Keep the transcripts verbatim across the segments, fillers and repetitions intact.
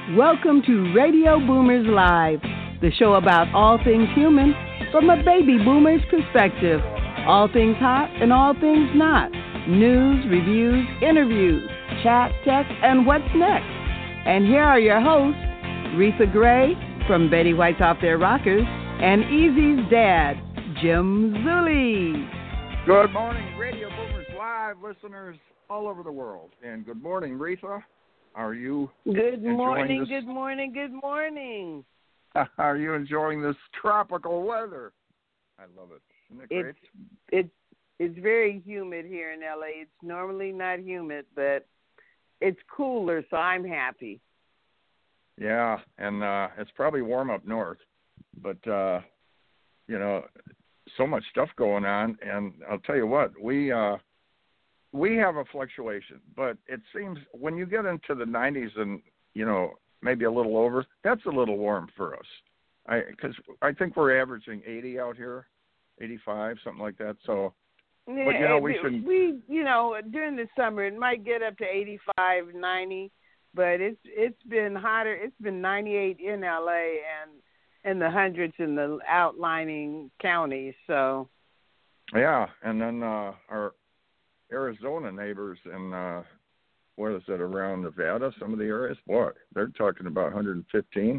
Welcome to Radio Boomers Live, the show about all things human from a baby boomer's perspective. All things hot and all things not. News, reviews, interviews, chat, tech, and what's next. And here are your hosts, Retha Gray from Betty White's Off Their Rockers, and Easy's dad, Jim Zuley. Good morning, Radio Boomers Live listeners all over the world. And good morning, Retha. Are you Good morning, this? good morning, good morning. Are you enjoying this tropical weather? I love it. Isn't it great? It's, it's, it's very humid here in L A. It's normally not humid, but it's cooler, so I'm happy. Yeah, and uh, it's probably warm up north. But, uh, you know, so much stuff going on. And I'll tell you what, we uh, we have a fluctuation. But it seems when you get into the nineties and, you know, maybe a little over, that's a little warm for us. I Because I think we're averaging eighty out here, eighty-five, something like that. So, Yeah, but, you know, we should... We, you know, during the summer, it might get up to eighty-five, ninety, but it's it's been hotter. It's been ninety-eight in L A and in the hundreds in the outlining counties. So, yeah, and then uh, our Arizona neighbors in, uh, what is it, around Nevada, some of the areas, boy, they're talking about one hundred fifteen.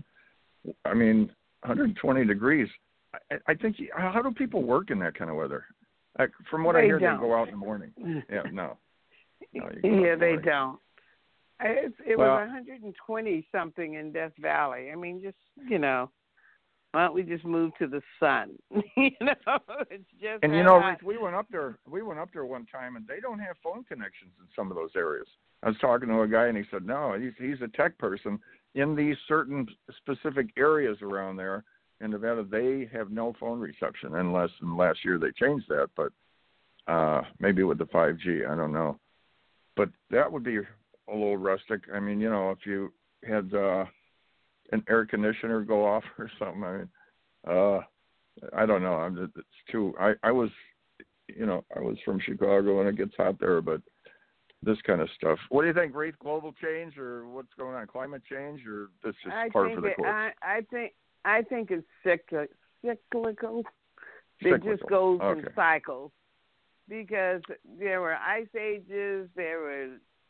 I mean, one hundred twenty degrees. I, I think, how do people work in that kind of weather? Like, from what they I hear, don't. they go out in the morning. Yeah, no. no you go yeah, out they in the morning. don't. It, it Well, was one hundred twenty something in Death Valley. I mean, just, you know, why don't we just move to the sun? you know, it's just. And you know, hot. we went up there. We went up there one time, and they don't have phone connections in some of those areas. I was talking to a guy, and he said, "No, he's he's a tech person in these certain specific areas around there in Nevada. They have no phone reception unless in last year they changed that, but uh, maybe with the five G, I don't know. But that would be a little rustic. I mean, you know, if you had uh, an air conditioner go off or something, I mean, uh, I don't know. I'm just, it's too. I, I was, you know, I was from Chicago and it gets hot there, but this kind of stuff. What do you think, Reith? Global change or what's going on? Climate change or this is I par think for the it, course? I, I think I think it's cyclic, cyclical. Cyclical. It just goes Okay. in cycles because there were ice ages, there were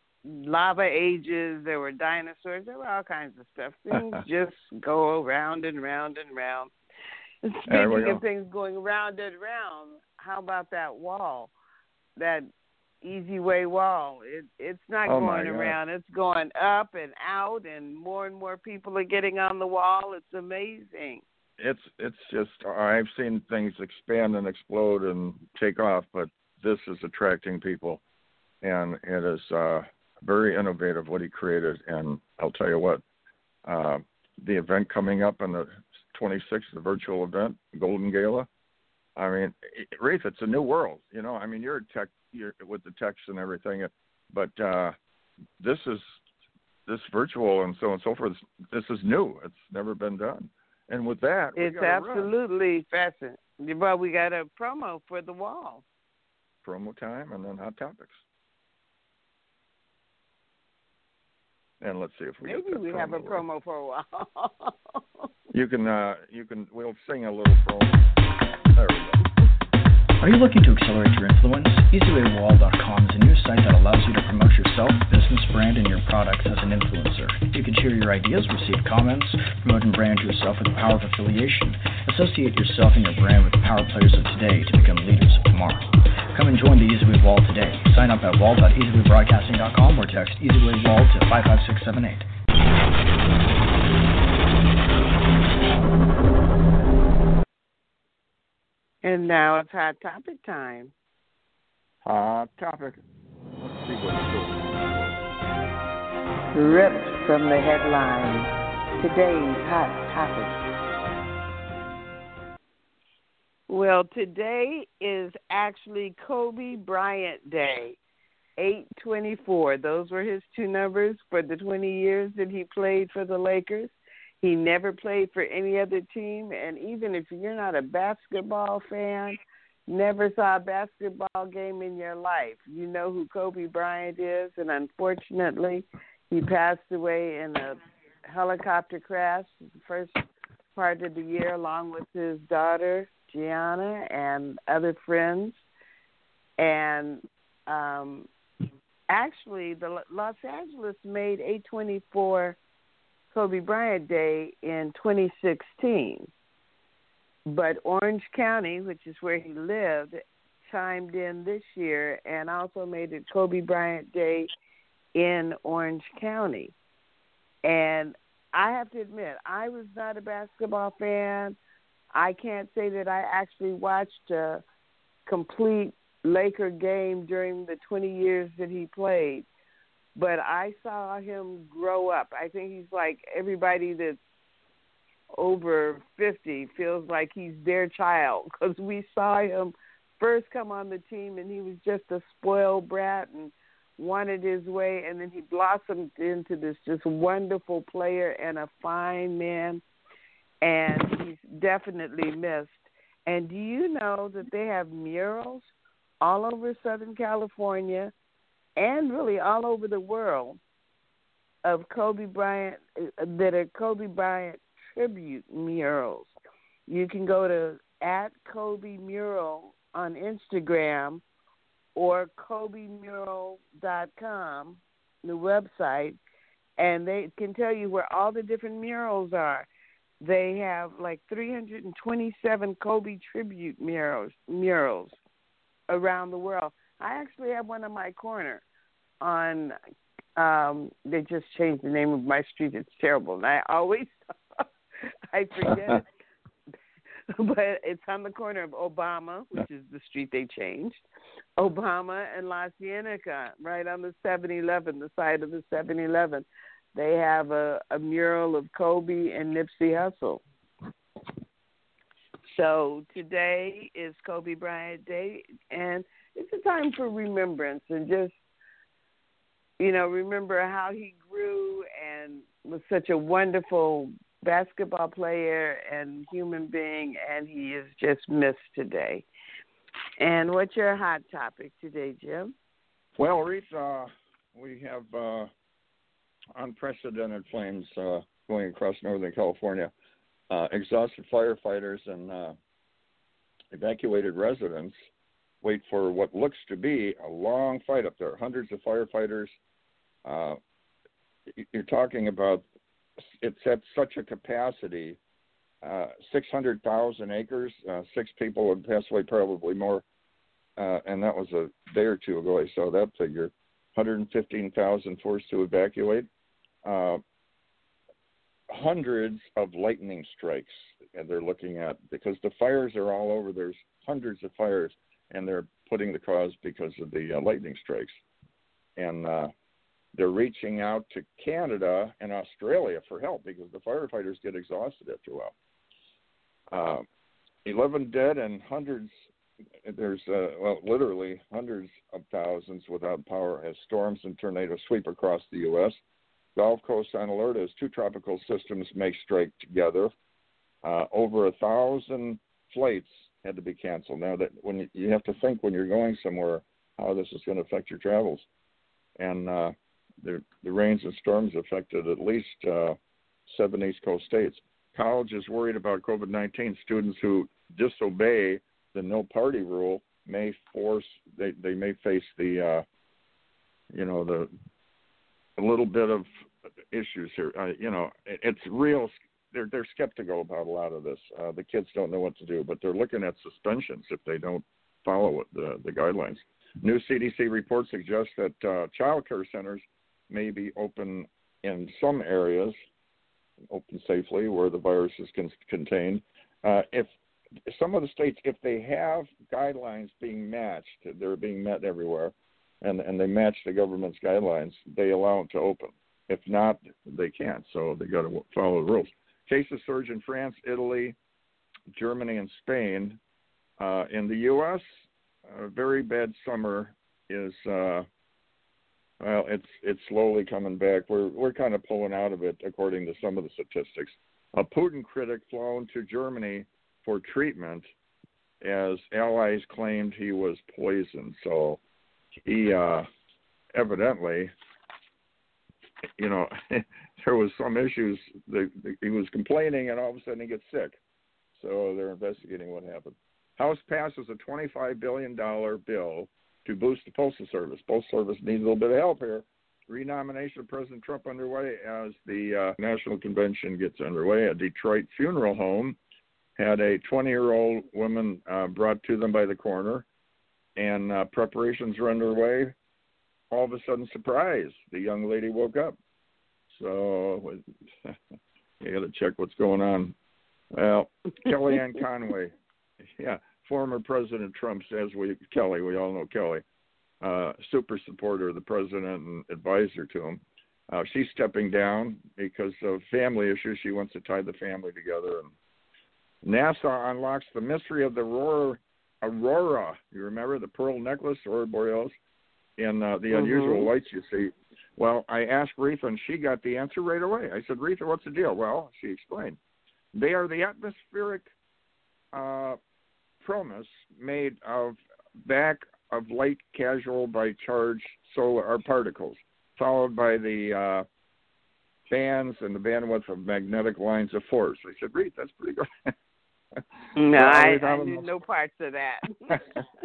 lava ages, there were dinosaurs, there were all kinds of stuff. Things just go around and round and round. And There we speaking go. of things going round and round, how about that wall, that Easy Way wall? It, it's not Oh, my going God. around. It's going up and out, and more and more people are getting on the wall. It's amazing. It's it's just I've seen things expand and explode and take off, but this is attracting people, and it is uh, very innovative what he created. And I'll tell you what, uh, the event coming up on the twenty-sixth, the virtual event, Golden Gala. I mean, Reith, it's a new world. You know, I mean, you're a tech, you're with the techs and everything, but uh, this is this virtual and so on and so forth. This is new. It's never been done. And with that, we It's gotta run. absolutely fascinating. But we got a promo for the wall. Promo time and then hot topics. And let's see if we Maybe get that we have a ready. promo for a while. You can, uh, you can. We'll sing a little promo. There we go. Are you looking to accelerate your influence? easy way wall dot com is a new site that allows you to promote yourself, business, brand, and your products as an influencer. You can share your ideas, receive comments, promote and brand yourself with the power of affiliation. Associate yourself and your brand with the power players of today to become leaders of tomorrow. Come and join the EasyWay Wall today. Sign up at wall dot easy way broadcasting dot com or text EasyWayWall to five five six seven eight. And now it's hot topic time. Hot topic. Let's see what's going on. Ripped from the headlines. Today's hot topic. Well, today is actually Kobe Bryant Day, eight twenty-four. Those were his two numbers for the twenty years that he played for the Lakers. He never played for any other team, and even if you're not a basketball fan, never saw a basketball game in your life, you know who Kobe Bryant is, and unfortunately, he passed away in a helicopter crash, the first part of the year, along with his daughter, Gianna, and other friends. And um, actually, the Los Angeles made eight twenty-four Kobe Bryant Day in twenty sixteen. But Orange County, which is where he lived, chimed in this year and also made it Kobe Bryant Day in Orange County. And I have to admit, I was not a basketball fan. I can't say that I actually watched a complete Laker game during the twenty years that he played. But I saw him grow up. I think he's like everybody that's over fifty feels like he's their child, because we saw him first come on the team and he was just a spoiled brat and wanted his way, and then he blossomed into this just wonderful player and a fine man, and he's definitely missed. And do you know that they have murals all over Southern California and really all over the world of Kobe Bryant, that are Kobe Bryant tribute murals? You can go to at Kobe Mural on Instagram or kobe mural dot com, the website, and they can tell you where all the different murals are. They have like three hundred twenty-seven Kobe tribute murals murals around the world. I actually have one in my corner on, um, they just changed the name of my street. It's terrible. And I always, I forget it. But it's on the corner of Obama, which is the street they changed, Obama and La Cienega, right on the seven eleven, the side of the seven eleven. They have a, a mural of Kobe and Nipsey Hussle. So today is Kobe Bryant Day, and it's a time for remembrance and just, you know, remember how he grew and was such a wonderful basketball player and human being, and he is just missed today. And what's your hot topic today, Jim? Well, Reese, uh, we have uh, unprecedented flames uh, going across Northern California. Uh, exhausted firefighters and uh, evacuated residents wait for what looks to be a long fight up there. Hundreds of firefighters. Uh, you're talking about, it's at such a capacity, uh, six hundred thousand acres, uh, six people would pass away, probably more, uh, and that was a day or two ago. I saw that figure, one hundred fifteen thousand forced to evacuate, uh, hundreds of lightning strikes, and they're looking at, because the fires are all over. There's hundreds of fires, and they're putting the cause because of the uh, lightning strikes, and uh, they're reaching out to Canada and Australia for help because the firefighters get exhausted after a while. Uh, eleven dead and hundreds, there's, uh, well, literally hundreds of thousands without power as storms and tornadoes sweep across the U S Gulf Coast on alert as two tropical systems may strike together. Uh, over a thousand flights had to be canceled. Now, that when you, you have to think when you're going somewhere how this is going to affect your travels. And uh, the, the rains and storms affected at least uh, seven East Coast states. Colleges worried about COVID nineteen. Students who disobey the no party rule may force, they, they may face the, uh, you know, the, a little bit of issues here. Uh, you know, it, it's real. They're, they're skeptical about a lot of this. Uh, the kids don't know what to do, but they're looking at suspensions if they don't follow it, the, the guidelines. New C D C report suggests that uh, child care centers may be open in some areas, open safely where the virus is con- contained. Uh, if some of the states, if they have guidelines being matched, they're being met everywhere, and, and they match the government's guidelines, they allow them to open. If not, they can't, so they got to follow the rules. Cases surge in France, Italy, Germany, and Spain. Uh, in the U S, a very bad summer is, uh, well, it's it's slowly coming back. We're we're kind of pulling out of it, according to some of the statistics. A Putin critic flown to Germany for treatment as allies claimed he was poisoned. So he uh, evidently, you know, there was some issues. That, that he was complaining, and all of a sudden he gets sick. So they're investigating what happened. House passes a twenty-five billion dollars bill to boost the Postal Service. Postal Service needs a little bit of help here. Renomination of President Trump underway as the uh, National Convention gets underway. A Detroit funeral home had a twenty-year-old woman uh, brought to them by the coroner, and uh, preparations are underway. All of a sudden, surprise, the young lady woke up. So you got to check what's going on. Well, Kellyanne Conway, yeah, former President Trump says we Kelly, we all know Kelly, uh, super supporter of the president and advisor to him. Uh, she's stepping down because of family issues. She wants to tie the family together. And NASA unlocks the mystery of the Aurora. Aurora, you remember the pearl necklace, Aurora Borealis, and uh, the unusual mm-hmm. lights you see. Well, I asked Retha, and she got the answer right away. I said, Retha, what's the deal? Well, she explained. They are the atmospheric uh, promise made of back of light casual by charged solar or particles, followed by the uh, bands and the bandwidth of magnetic lines of force. I said, Retha, that's pretty good. No, I, I knew no parts of that.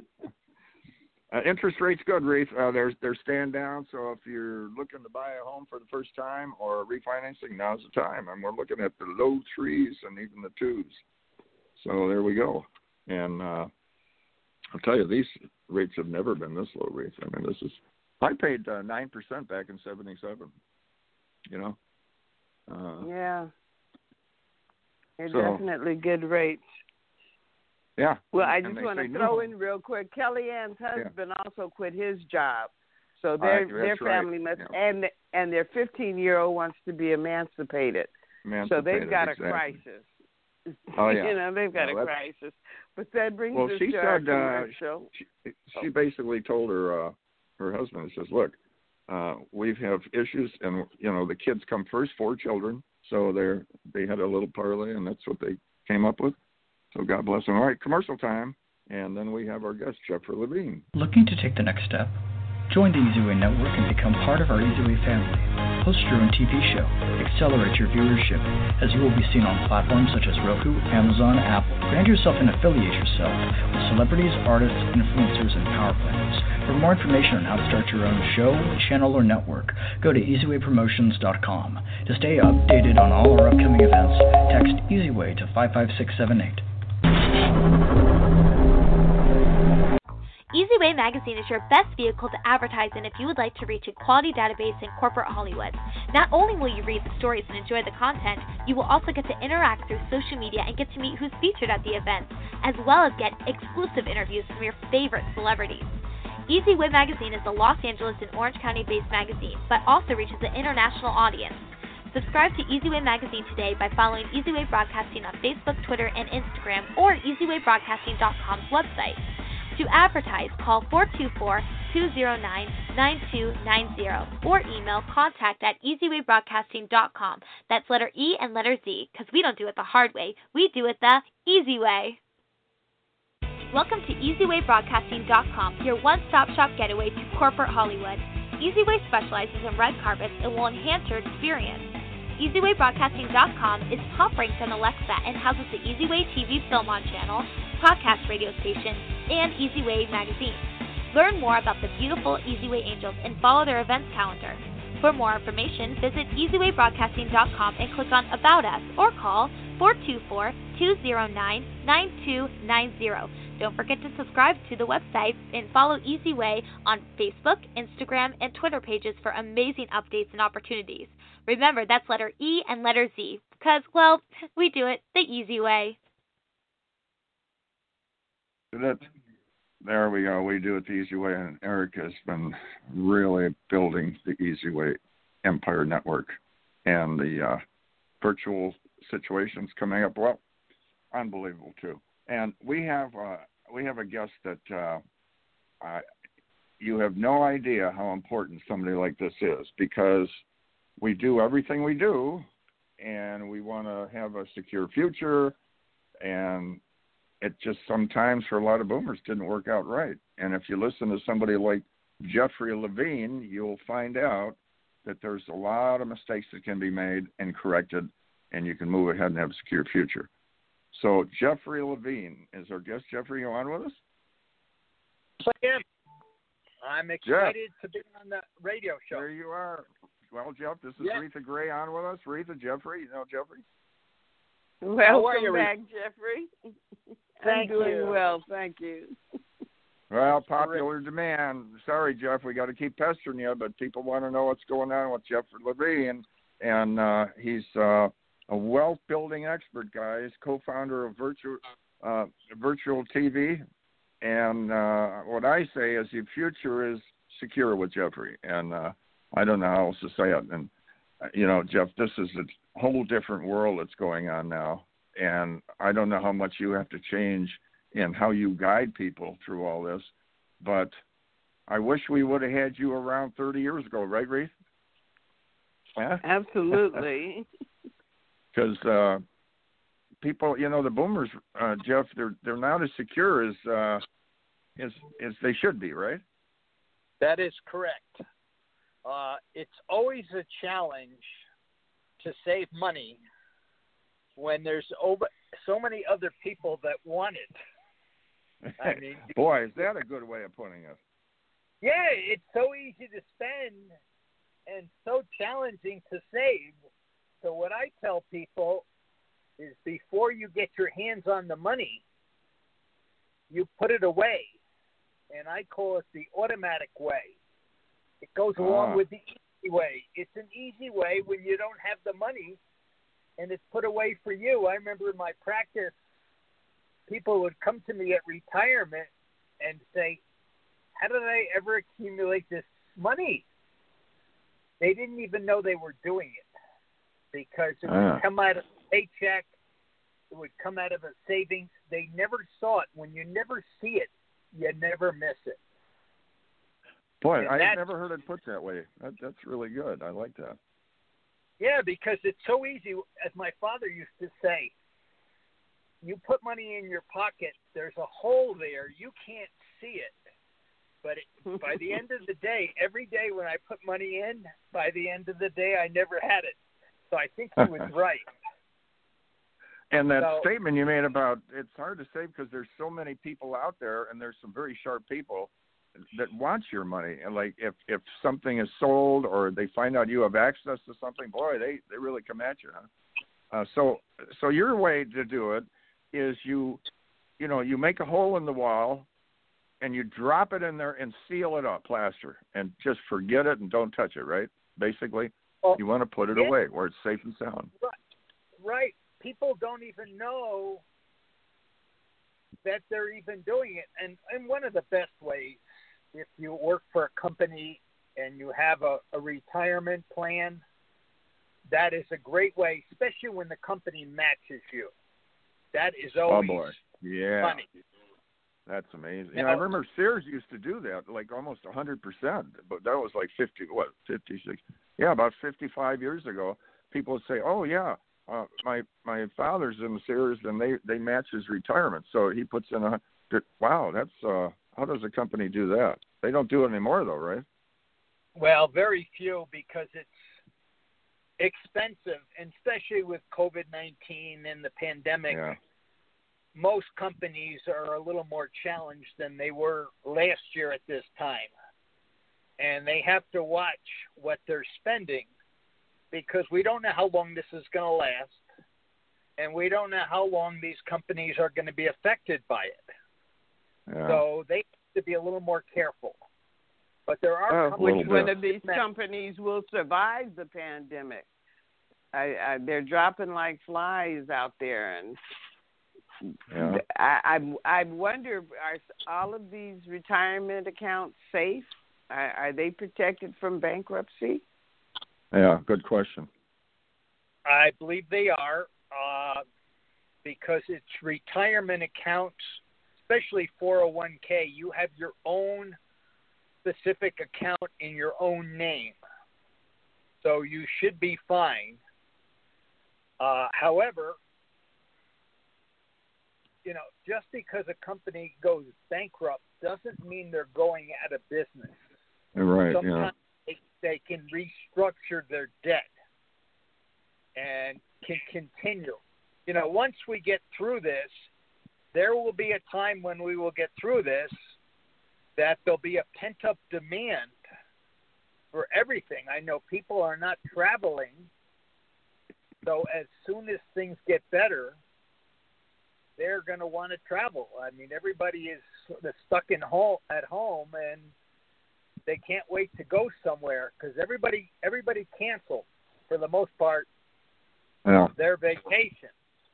uh, interest rate's good, Reef. Uh, they're they're staying down. So if you're looking to buy a home for the first time or refinancing, now's the time. And we're looking at the low threes and even the twos. So there we go. And uh, I'll tell you, these rates have never been this low, Reef. I mean, this is. I paid uh, nine percent back in seventy-seven. You know. Uh, yeah. They're so, definitely good rates. Yeah. Well, I and just want to throw in real quick. Kellyanne's husband yeah. also quit his job, so their right, their family right. must yeah. and and their fifteen-year-old wants to be emancipated. emancipated So they've got exactly. a crisis. Oh yeah. you know they've got no, a crisis. But that brings well, us she to our said, uh, commercial. She, she basically told her uh, her husband, says, "Look, uh, we have issues, and you know the kids come first. Four children, so they're they had a little parlay, and that's what they came up with. So God bless them. All right, commercial time, and then we have our guest, Jeffrey Levine. Looking to take the next step? Join the EasyWay Network and become part of our EasyWay family. Host your own T V show. Accelerate your viewership, as you will be seen on platforms such as Roku, Amazon, Apple. Brand yourself and affiliate yourself with celebrities, artists, influencers, and power players. For more information on how to start your own show, channel, or network, go to easy way promotions dot com. To stay updated on all our upcoming events, text EasyWay to five five six seven eight. EasyWay Magazine is your best vehicle to advertise in if you would like to reach a quality database in corporate Hollywood. Not only will you read the stories and enjoy the content, you will also get to interact through social media and get to meet who's featured at the event, as well as get exclusive interviews from your favorite celebrities. EasyWay Magazine is a Los Angeles and Orange County-based magazine, but also reaches an international audience. Subscribe to EasyWay Magazine today by following EasyWay Broadcasting on Facebook, Twitter, and Instagram, or easyway broadcasting dot com's website. To advertise, call four two four, two zero nine, nine two nine zero or email contact at easyway broadcasting dot com. That's letter E and letter Z, because we don't do it the hard way. We do it the easy way. Welcome to easyway broadcasting dot com, your one-stop shop getaway to corporate Hollywood. EasyWay specializes in red carpets and will enhance your experience. easyway broadcasting dot com is top-ranked on Alexa and houses the EasyWay T V Film On channel, podcast radio station, and EasyWay magazine. Learn more about the beautiful EasyWay Angels and follow their events calendar. For more information, visit easyway broadcasting dot com and click on About Us or call four two four, two zero nine, nine two nine zero. Don't forget to subscribe to the website and follow EasyWay on Facebook, Instagram, and Twitter pages for amazing updates and opportunities. Remember, that's letter E and letter Z, because, well, we do it the easy way. That, there we go. We do it the easy way, and Eric has been really building the EasyWay Empire Network and the uh, virtual situations coming up. Well, unbelievable too. And we have uh, we have a guest that uh, uh, you have no idea how important somebody like this is, because we do everything we do, and we want to have a secure future, and it just sometimes for a lot of boomers didn't work out right. And if you listen to somebody like Jeffrey Levine, you'll find out that there's a lot of mistakes that can be made and corrected, and you can move ahead and have a secure future. So Jeffrey Levine is our guest. Jeffrey, you on with us? I am. I'm excited Jeff. to be on the radio show. There you are. Well, Jeff, this is yeah. Retha Gray on with us. Retha, Jeffrey, you know Jeffrey? Welcome back, Jeffrey. Thank I'm doing you. well, thank you. Well, popular demand. Sorry, Jeff, we got to keep pestering you, but people want to know what's going on with Jeffrey Levine, and uh, he's uh, a wealth-building expert, guys, co-founder of Virtual uh, Virtual T V, and uh, what I say is the future is secure with Jeffrey, and uh, I don't know how else to say it. And, uh, you know, Jeff, this is a whole different world that's going on now, and I don't know how much you have to change in how you guide people through all this, but I wish we would have had you around thirty years ago, right, Reese? Yeah? Absolutely. Because uh, people, you know, the boomers, uh, Jeff, they're they're not as secure as uh, as as they should be, right? That is correct. Uh, it's always a challenge to save money when there's over so many other people that want it. I mean, boy, is that a good way of putting it? Yeah, it's so easy to spend and so challenging to save. So what I tell people is before you get your hands on the money, you put it away. And I call it the automatic way. It goes along ah. with the easy way. It's an easy way when you don't have the money and it's put away for you. I remember in my practice, people would come to me at retirement and say, how did I ever accumulate this money? They didn't even know they were doing it because it ah. would come out of a paycheck. It would come out of a savings. They never saw it. When you never see it, you never miss it. Boy, I've never heard it put that way. That, that's really good. I like that. Yeah, because it's so easy. As my father used to say, you put money in your pocket, there's a hole there. You can't see it. But it, by the end of the day, every day when I put money in, by the end of the day, I never had it. So I think he was right. And that so, statement you made about it's hard to say because there's so many people out there, and there's some very sharp people that want your money. And like if, if something is sold or they find out you have access to something, boy, they, they really come at you, huh? Uh, so so your way to do it is you you know you make a hole in the wall and you drop it in there and seal it up, plaster, and just forget it and don't touch it, right? Basically, well, you want to put it yeah. away where it's safe and sound. Right. Right. People don't even know that they're even doing it. And, and one of the best ways, if you work for a company and you have a, a retirement plan, that is a great way, especially when the company matches you. That is always oh boy. Yeah. funny. That's amazing. Now, yeah, I remember Sears used to do that, like almost one hundred percent, but that was like fifty, what, fifty-six? Yeah, about fifty-five years ago, people would say, oh, yeah, uh, my my father's in Sears, and they, they match his retirement. So he puts in a, wow, that's, uh, how does a company do that? They don't do it anymore, though, right? Well, very few because it's expensive, and especially with COVID nineteen and the pandemic. Yeah. Most companies are a little more challenged than they were last year at this time. And they have to watch what they're spending because we don't know how long this is going to last. And we don't know how long these companies are going to be affected by it. Yeah. So they have to be a little more careful. But there are uh, companies. Which one of these companies will survive the pandemic? I, I, they're dropping like flies out there, and yeah. I, I I wonder, are all of these retirement accounts safe? Are, are they protected from bankruptcy? Yeah, good question. I believe they are uh, because it's retirement accounts, especially four oh one k. You have your own specific account in your own name. So you should be fine. Uh, however, you know, just because a company goes bankrupt doesn't mean they're going out of business. Right, Sometimes yeah. they can restructure their debt and can continue. You know, once we get through this, there will be a time when we will get through this that there'll be a pent-up demand for everything. I know people are not traveling, so as soon as things get better, they're going to want to travel. I mean, everybody is sort of stuck in home, at home, and they can't wait to go somewhere because everybody everybody canceled, for the most part, yeah. their vacation.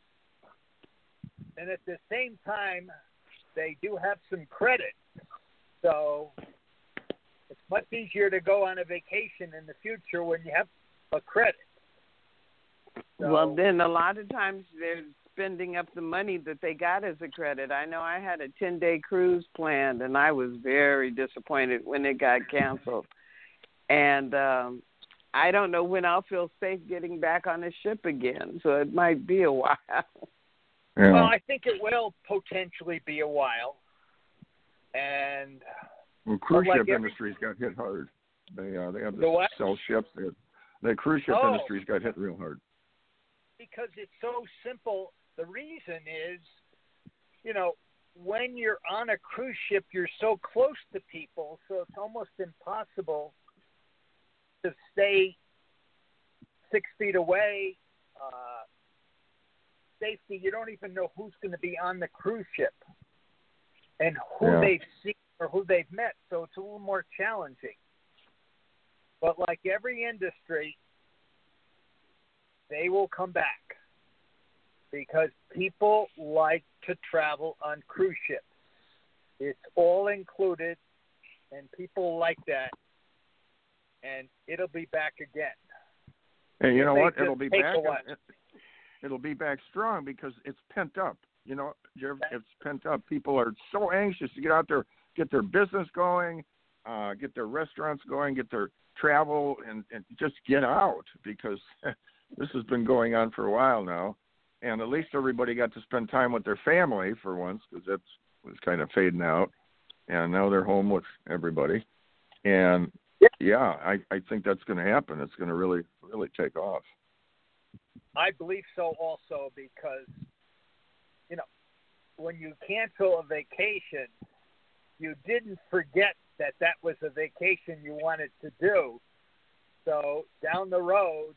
And at the same time, they do have some credit. So it's much easier to go on a vacation in the future when you have a credit. So, well, then a lot of times they're spending up the money that they got as a credit. I know I had a ten-day cruise planned, and I was very disappointed when it got canceled. And um, I don't know when I'll feel safe getting back on a ship again, so it might be a while. Yeah. Well, I think it will potentially be a while. And well, cruise like ship every, industries got hit hard. They uh, they have the to what? sell ships. They, the cruise ship oh, industries got hit real hard. Because it's so simple. The reason is, you know, when you're on a cruise ship, you're so close to people, so it's almost impossible to stay six feet away. Uh, safety, you don't even know who's going to be on the cruise ship and who yeah. they've seen or who they've met, so it's a little more challenging. But like every industry, they will come back because people like to travel on cruise ships. It's all included, and people like that, and it'll be back again. And you know They what? just It'll be take back. a while. It, it'll be back strong because it's pent up. You know, it's pent up. People are so anxious to get out there, get their business going, uh, get their restaurants going, get their travel, and, and just get out because this has been going on for a while now. And at least everybody got to spend time with their family for once because that was kind of fading out. And now they're home with everybody. And, yeah, I, I think that's going to happen. It's going to really, really take off. I believe so also because, you know, when you cancel a vacation, you didn't forget that that was a vacation you wanted to do. So down the road,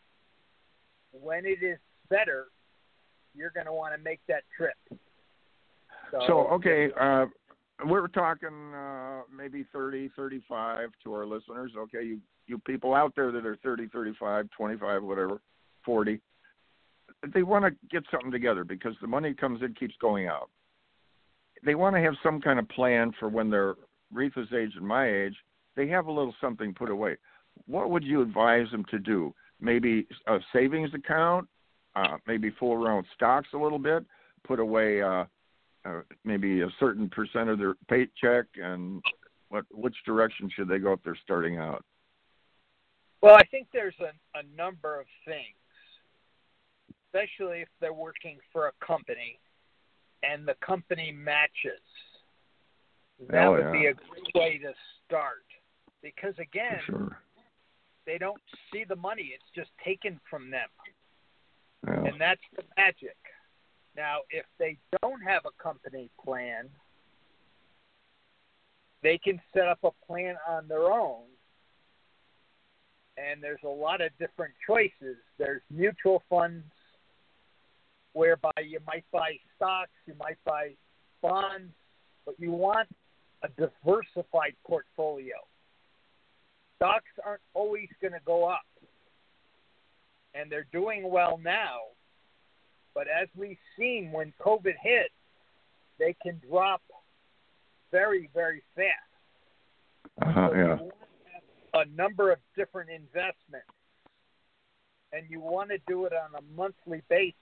when it is better, you're going to want to make that trip. So, so okay, uh, we're talking uh, maybe thirty, thirty-five to our listeners. Okay, you, you people out there that are thirty, thirty-five, twenty-five, whatever, forty, they want to get something together because the money comes in, keeps going out. They want to have some kind of plan for when they're Retha's age and my age, they have a little something put away. What would you advise them to do? Maybe a savings account, uh, maybe fool around with stocks a little bit, put away uh, uh, maybe a certain percent of their paycheck, and what which direction should they go if they're starting out? Well, I think there's a, a number of things, especially if they're working for a company and the company matches. That oh, would yeah. be a great way to start because, again, sure. they don't see the money. It's just taken from them. Yeah. And that's the magic. Now, if they don't have a company plan, they can set up a plan on their own. And there's a lot of different choices. There's mutual funds whereby you might buy stocks, you might buy bonds, but you want a diversified portfolio. Stocks aren't always going to go up, and they're doing well now. But as we've seen when COVID hit, they can drop very, very fast. Uh-huh, so yeah. you want to have a number of different investments, and you want to do it on a monthly basis.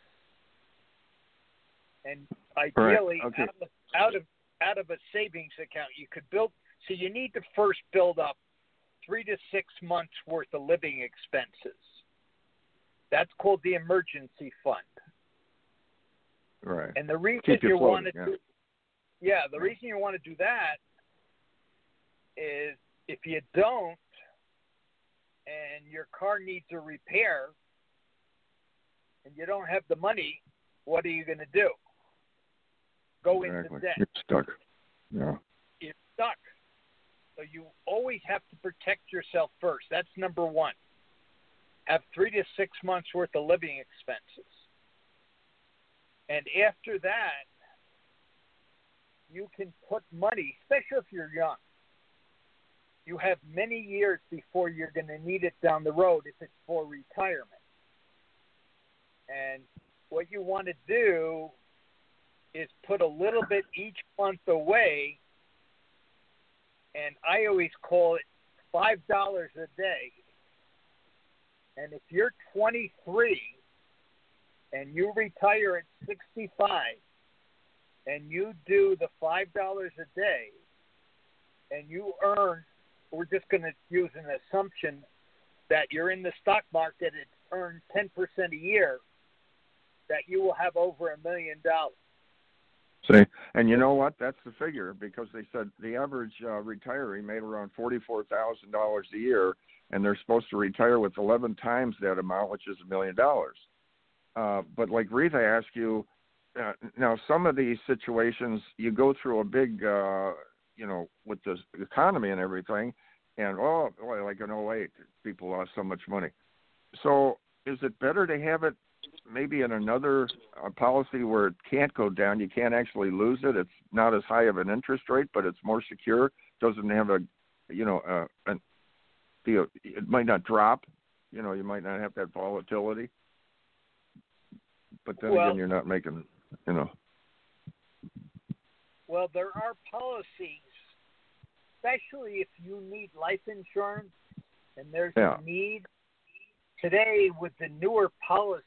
And ideally, okay. out, of, out of out of a savings account, you could build. So you need to first build up three to six months worth of living expenses. That's called the emergency fund. Right. And the reason Keep you you floating, want to yeah. do, yeah, the reason you want to do that is if you don't, and your car needs a repair and you don't have the money, what are you going to do? Go Exactly. into debt. You're stuck. Yeah. You're stuck. So you always have to protect yourself first. That's number one. Have three to six months worth of living expenses. And after that, you can put money, especially if you're young. You have many years before you're going to need it down the road if it's for retirement. And what you want to do is put a little bit each month away, and I always call it five dollars a day. And if you're twenty-three and you retire at sixty-five and you do the five dollars a day and you earn, we're just going to use an assumption that you're in the stock market, it's earned ten percent a year, that you will have over a million dollars. See, and you know what? That's the figure, because they said the average uh, retiree made around forty-four thousand dollars a year, and they're supposed to retire with eleven times that amount, which is a million dollars. Uh, but like Rita asked you, uh, now some of these situations, you go through a big, uh, you know, with the economy and everything, and, oh, boy, like in oh eight, people lost so much money. So is it better to have it maybe in another uh, policy where it can't go down? You can't actually lose it. It's not as high of an interest rate, but it's more secure. Doesn't have a, you know, uh, an, the, it might not drop. You know, you might not have that volatility. But then well, again, you're not making, you know. Well, there are policies, especially if you need life insurance, and there's yeah. a need. Today, with the newer policies,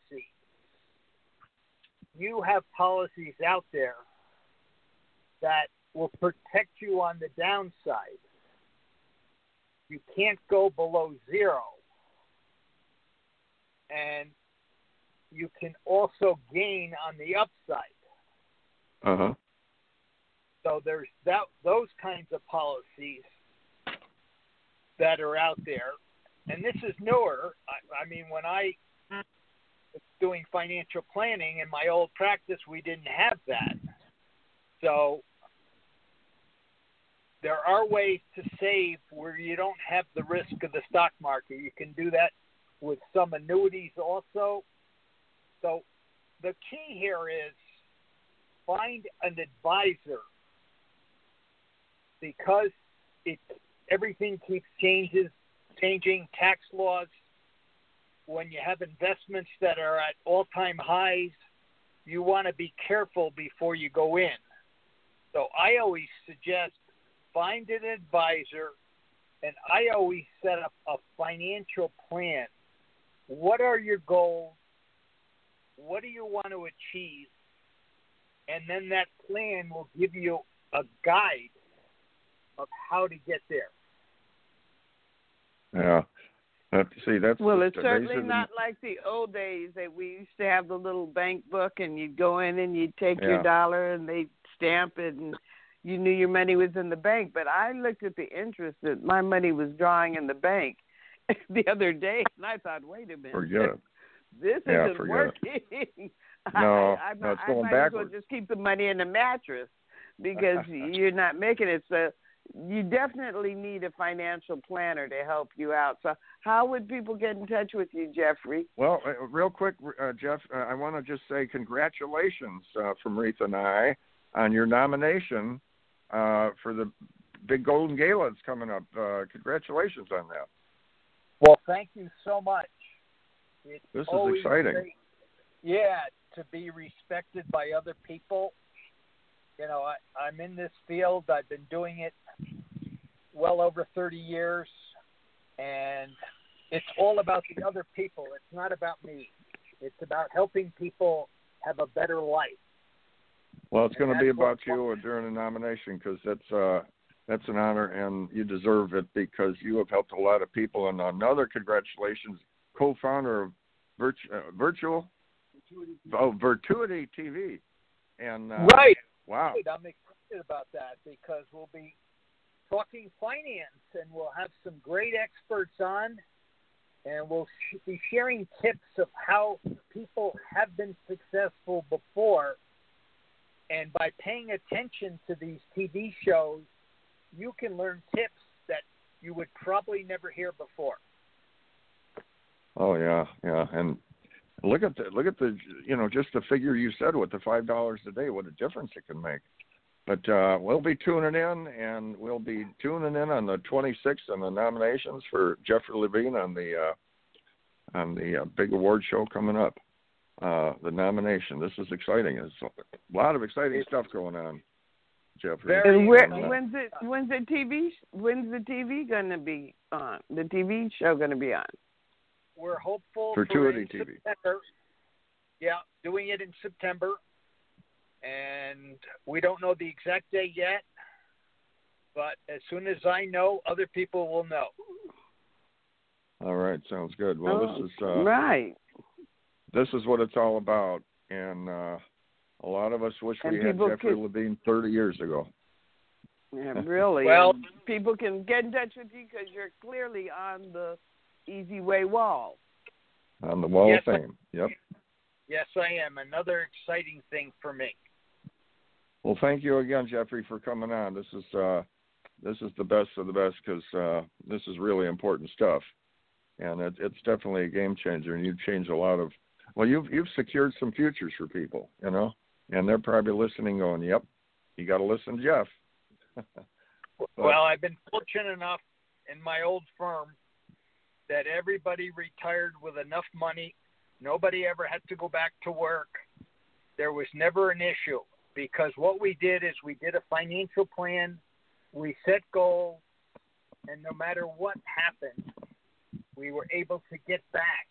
you have policies out there that will protect you on the downside. You can't go below zero. And you can also gain on the upside. Uh-huh. So there's that, those kinds of policies that are out there. And this is newer. I, I mean, when I was doing financial planning in my old practice, we didn't have that. So there are ways to save where you don't have the risk of the stock market. You can do that with some annuities also. So the key here is find an advisor, because it everything keeps changes. Changing tax laws, when you have investments that are at all-time highs, you want to be careful before you go in. So I always suggest find an advisor, and I always set up a financial plan. What are your goals? What do you want to achieve? And then that plan will give you a guide of how to get there. Yeah. Uh, see, that's well, it's the, certainly the, not like the old days that we used to have the little bank book, and you'd go in and you'd take yeah. your dollar and they'd stamp it, and you knew your money was in the bank. But I looked at the interest that my money was drawing in the bank the other day, and I thought, wait a minute, forget it. This yeah, isn't working. It. No, I, I, no, it's I, going I might backwards. as well just keep the money in the mattress, because you're not making it. So you definitely need a financial planner to help you out. So how would people get in touch with you, Jeffrey? Well, uh, real quick, uh, Jeff, uh, I want to just say congratulations uh, from Retha and I on your nomination uh, for the big Golden Gala that's coming up. Uh, congratulations on that. Well, thank you so much. It's this is always exciting. Great, yeah, to be respected by other people. You know, I, I'm in this field. I've been doing it well over thirty years, and it's all about the other people. It's not about me. It's about helping people have a better life. Well, it's and going to be about what, you during the nomination, because that's uh, that's an honor, and you deserve it, because you have helped a lot of people. And another congratulations, co-founder of Virtu- uh, Virtual, oh, Virtuity T V. And uh, right. Wow. I'm excited about that, because we'll be talking finance, and we'll have some great experts on, and we'll sh- be sharing tips of how people have been successful before. And by paying attention to these T V shows, you can learn tips that you would probably never hear before. Oh yeah, yeah, and look at the look at the you know just the figure you said with the five dollars a day, what a difference it can make. But uh, we'll be tuning in, and we'll be tuning in on the twenty-sixth on the nominations for Jeffrey Levine on the uh, on the uh, big award show coming up. Uh, the nomination. This is exciting. There's a lot of exciting stuff going on, Jeffrey. And where, uh, when's it? When's the T V? When's the T V going to be on? The T V show going to be on? We're hopeful Fortuity for T V. September. Yeah, doing it in September, and we don't know the exact day yet. But as soon as I know, other people will know. All right, sounds good. Well, oh, this is uh, right. This is what it's all about, and uh, a lot of us wish and we had Jeffrey could, Levine thirty years ago. Yeah, really. Well, and people can get in touch with you because you're clearly on the Easy Way wall. On the wall yes, of fame. Yep. Yes, I am. Another exciting thing for me. Well, thank you again, Jeffrey, for coming on. This is uh, this is the best of the best because uh, this is really important stuff, and it, it's definitely a game changer. And you've changed a lot of. Well, you've you've secured some futures for people, you know, and they're probably listening, going, "Yep, you got to listen to Jeff." But, well, I've been fortunate enough in my old firm that everybody retired with enough money. Nobody ever had to go back to work. There was never an issue because what we did is we did a financial plan, we set goals, and no matter what happened, we were able to get back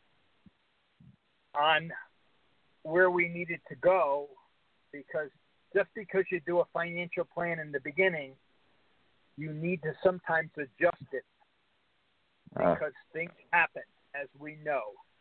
on where we needed to go, because just because you do a financial plan in the beginning, you need to sometimes adjust it because uh, things happen, as we know.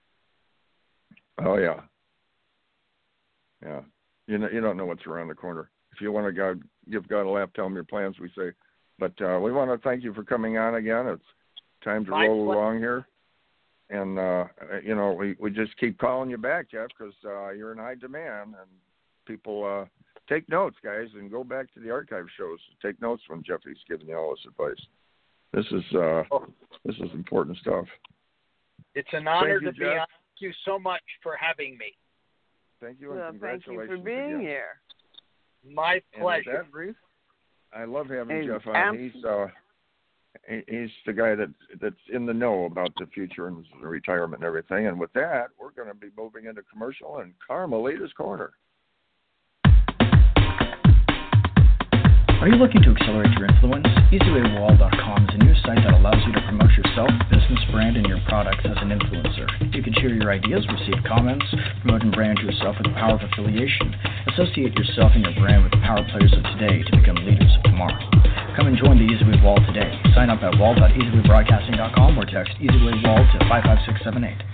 Oh yeah, yeah. You know, you don't know what's around the corner. If you want to go, give God a laugh, tell him your plans, we say. But uh, we want to thank you for coming on again. It's time to My roll pleasure. along here. And, uh, you know, we, we just keep calling you back, Jeff, because uh, you're in high demand. And people uh, take notes, guys, and go back to the archive shows. Take notes when Jeffrey's giving you all this advice. This is uh, oh. this is important stuff. It's an honor you, to be Jeff. on. Thank you so much for having me. Thank you, and well, congratulations thank you for being again. here. My pleasure. And with that, Reese, I love having And Jeff on. I'm, He's uh, he, he's the guy that that's in the know about the future and retirement and everything. And with that, we're going to be moving into commercial and Carmelita's Corner. Are you looking to accelerate your influence? easy way wall dot com is a new site that allows you to promote yourself, business, brand, and your products as an influencer. You can share your ideas, receive comments, promote and brand yourself with the power of affiliation. Associate yourself and your brand with the power players of today to become leaders of tomorrow. Come and join the EasyWay Wall today. Sign up at wall dot easy way broadcasting dot com or text EasyWayWall to five five six seven eight.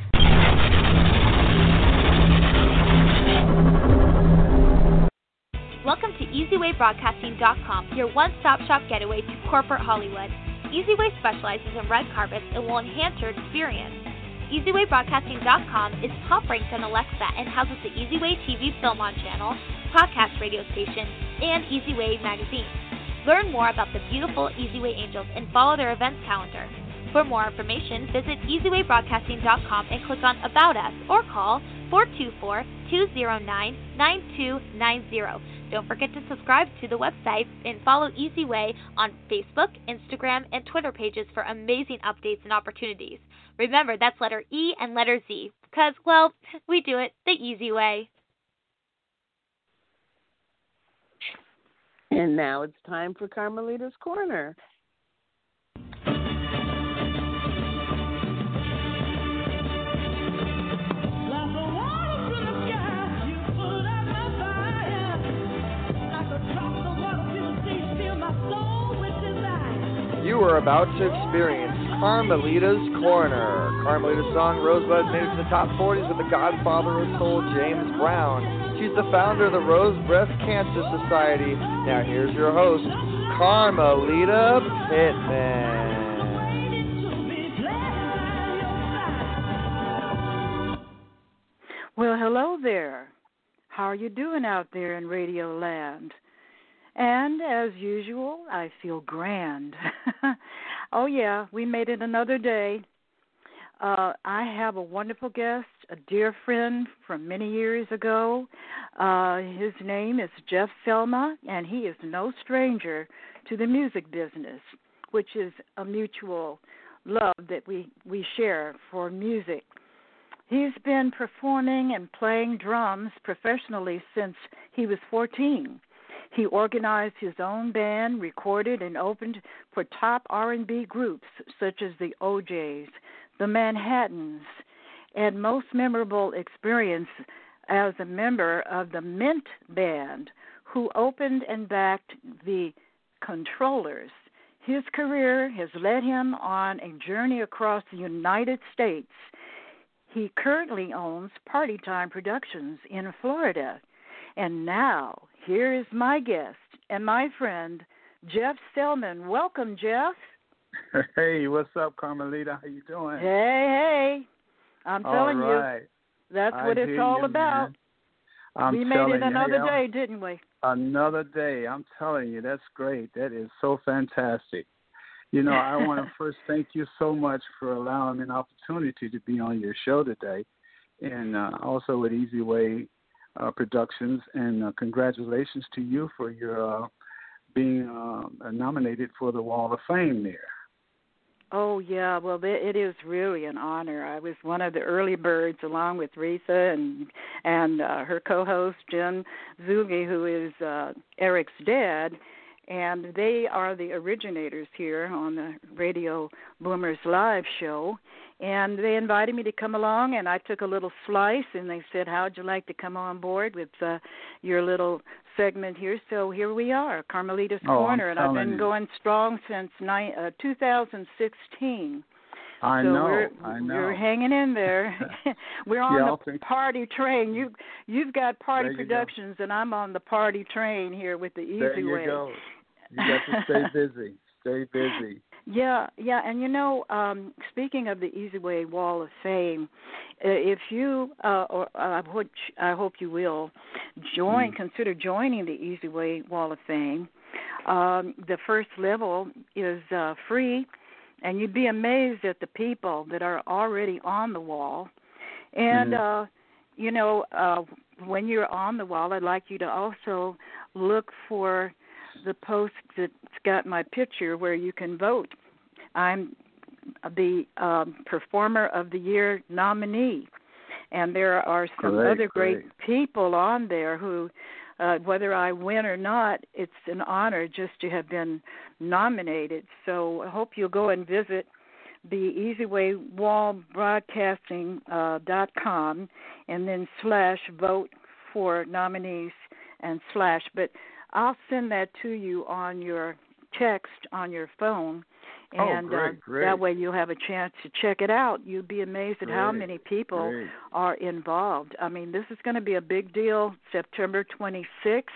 Welcome to easy way broadcasting dot com, your one-stop shop getaway to corporate Hollywood. EasyWay specializes in red carpets and will enhance your experience. easy way broadcasting dot com is top-ranked on Alexa and houses the EasyWay T V Film On channel, podcast radio station, and EasyWay magazine. Learn more about the beautiful EasyWay Angels and follow their events calendar. For more information, visit easy way broadcasting dot com and click on About Us or call four two four, two zero nine, nine two nine zero. Don't forget to subscribe to the website and follow EasyWay on Facebook, Instagram, and Twitter pages for amazing updates and opportunities. Remember, that's letter E and letter Z, because, well, we do it the easy way. And now it's time for Carmelita's Corner. You are about to experience Carmelita's Corner. Carmelita's song Rosebud made it to the top forties with the godfather of soul, James Brown. She's the founder of the Rose Breast Cancer Society. Now here's your host, Carmelita Pittman. Well, hello there. How are you doing out there in Radio Land? And as usual, I feel grand. Oh, yeah, we made it another day. Uh, I have a wonderful guest, a dear friend from many years ago. Uh, his name is Jeff Selma, and he is no stranger to the music business, which is a mutual love that we, we share for music. He's been performing and playing drums professionally since he was fourteen. He organized his own band, recorded and opened for top R and B groups such as the O Js, the Manhattans, and most memorable experience as a member of the Mint Band, who opened and backed the Controllers. His career has led him on a journey across the United States. He currently owns Party Time Productions in Florida. And now, here is my guest and my friend, Jeff Selman. Welcome, Jeff. Hey, what's up, Carmelita? How you doing? Hey, hey. I'm telling all right. you, that's I what it's all you, about. I'm we made it another you, day, didn't we? Another day. I'm telling you, that's great. That is so fantastic. You know, I want to first thank you so much for allowing me an opportunity to be on your show today, and uh, also with Easy Way uh, Productions. And uh, congratulations to you for your uh, being uh, nominated for the Wall of Fame there. Oh, yeah. Well, it is really an honor. I was one of the early birds along with Risa and and uh, her co-host, Jen Zugi, who is uh, Eric's dad. And they are the originators here on the Radio Boomers Live show. And they invited me to come along, and I took a little slice, and they said, how'd you like to come on board with uh, your little segment here? So here we are, Carmelita's oh, Corner, and I've been you. going strong since ni- uh, two thousand sixteen. I so know, we're, I know. We're hanging in there. We're on yeah, the think... party train. You, you've got Party you Productions, go. and I'm on the party train here with the Easy there you Way. Go. You got to stay busy. Stay busy. Yeah, yeah, and you know, um, speaking of the Easy Way Wall of Fame, if you, uh, or uh, which I hope you will, join, mm. consider joining the Easy Way Wall of Fame. Um, the first level is uh, free, and you'd be amazed at the people that are already on the wall. And mm-hmm. uh, you know, uh, when you're on the wall, I'd like you to also look for the post that's got my picture where you can vote. I'm the um, Performer of the Year nominee, and there are some great, other great, great people on there who, uh, whether I win or not, it's an honor just to have been nominated. So I hope you'll go and visit the Easy Way Wall Broadcasting uh, dot com and then slash vote for nominees and slash. But I'll send that to you on your text on your phone, and oh, great, uh, great. that way you'll have a chance to check it out. You'll be amazed at great, how many people great. are involved. I mean, this is going to be a big deal, September twenty-sixth.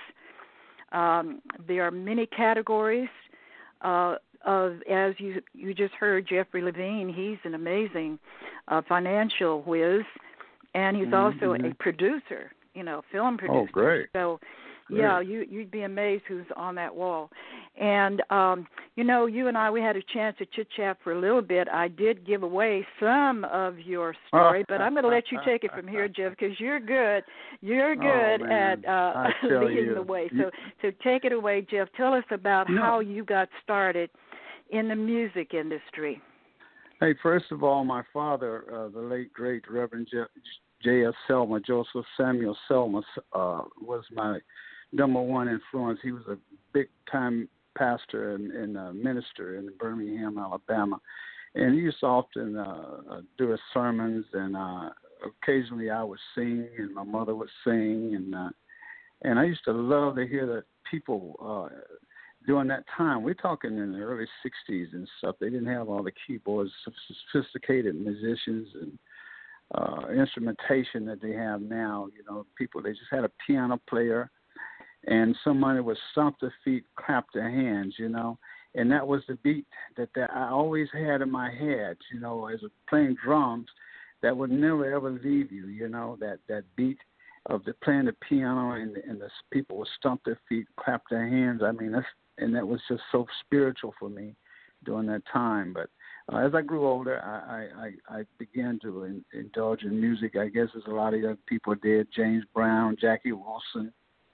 Um, there are many categories. Uh, of, as you you just heard, Jeffrey Levine, he's an amazing uh, financial whiz, and he's mm-hmm. also a producer, you know, film producer. Oh, great. So, Great. yeah, you, you'd be amazed who's on that wall. And, um, you know, you and I, we had a chance to chit-chat for a little bit. I did give away some of your story, but I'm going to let you take it from here, Jeff, because you're good. You're good oh, at uh, leading you. the way. You... So, so take it away, Jeff. Tell us about no. how you got started in the music industry. Hey, first of all, my father, uh, the late, great Reverend J S. Selma, Joseph Samuel Selma, uh, was my number one influence. He was a big-time pastor and, and uh, minister in Birmingham, Alabama. And he used to often uh, do his sermons, and uh, occasionally I would sing, and my mother would sing. And uh, and I used to love to hear the people uh, during that time. We're talking in the early sixties and stuff. They didn't have all the keyboards, sophisticated musicians and uh, instrumentation that they have now. You know, people, they just had a piano player, and somebody would stomp their feet, clap their hands, you know. And that was the beat that, that I always had in my head, you know, as playing drums. that would never ever leave you. You know, that that beat of the playing the piano and and the people would stomp their feet, clap their hands. I mean, that's and that was just so spiritual for me during that time. But uh, as I grew older, I I, I began to in, indulge in music. I guess as a lot of young people did. James Brown, Jackie Wilson,